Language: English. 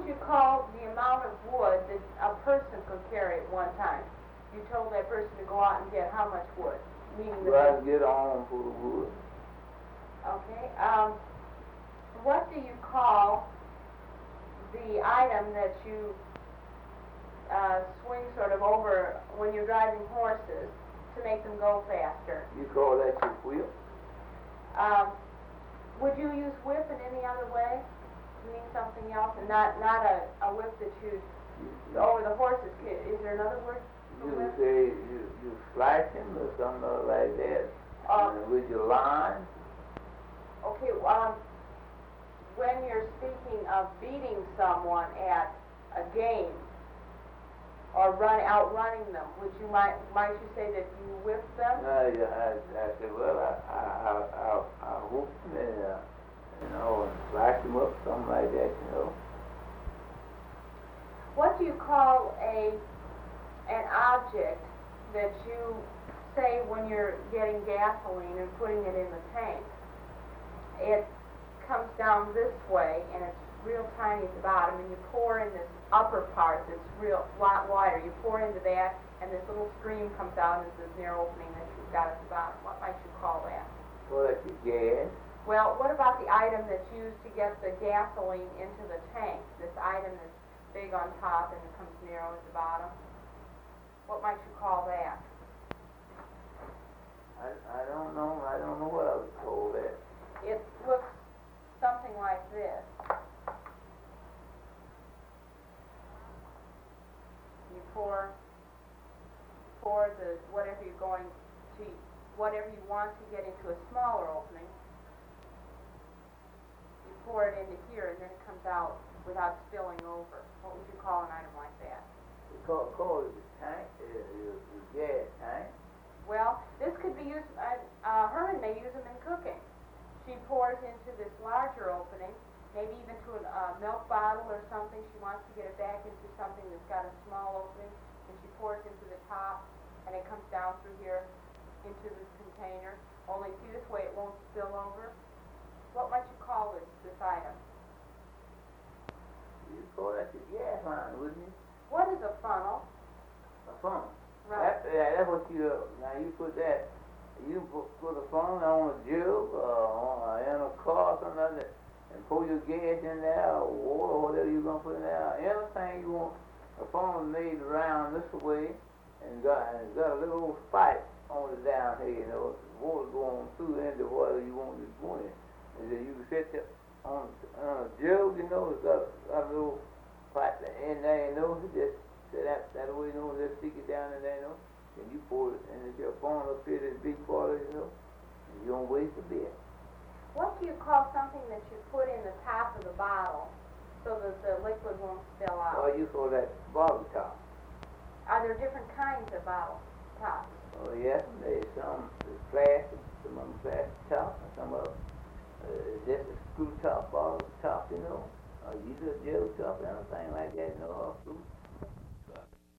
would you call the amount of wood that a person could carry at one time? You told that person to go out and get how much wood? Meaning the Right, get on for the wood. Okay. What do you call the item that you swing sort of over when you're driving horses to make them go faster? You call that your whip? Would you use whip in any other way? You mean something else, and not a whip that you over the horses? Is there another word? You say you slice him or something like that with your line. Okay. When you're speaking of beating someone at a game or outrunning them, might you say that you whip them? I said, well, I whoop him and and slice him up, something like that, What do you call an object that you say when you're getting gasoline and putting it in the tank? It comes down this way and it's real tiny at the bottom, and you pour in this upper part that's real lot wider. You pour into that, and this little stream comes out, and there's this narrow opening that you've got at the bottom. What might you call that? Well, that's your gas. Well, what about the item that's used to get the gasoline into the tank? This item that's big on top and it comes narrow at the bottom. What might you call that? I don't know. I don't know what I would call that. It looks something like this. You pour the whatever you want to get into a smaller opening. You pour it into here, and then it comes out without spilling over. What would you call an item like that? We call it the tank, the gas tank. Well, this could be used. Herman may use them in cooking. She pours into this larger opening, maybe even to a milk bottle or something. She wants to get it back into something that's got a small opening, and she pours into the top, and it comes down through here into this container. Only see, this way it won't spill over. What might you call this item? You'd call that the gas line, wouldn't you? What is a funnel? A funnel. Right. That's what now you put that, you put a funnel on a jug in a car or something like that, and pour your gas in there, or water, or whatever you're going to put in there. Anything you want, a funnel made around this way, and got a little pipe on it down here, water going through into whatever you want to put in. And then you can set that on a jug, it's got a little pipe in there, it just that way, just stick it down in there, and you pour it, and it's your phone up here, this big part of it, and you don't waste a bit. What do you call something that you put in the top of the bottle so that the liquid won't spill out? Oh, you call that bottle top. Are there different kinds of bottle tops? Oh, yes, there's some that's plastic, some of them plastic top, and some of them just a screw top, bottle top, either a gel top or anything like that, or screw.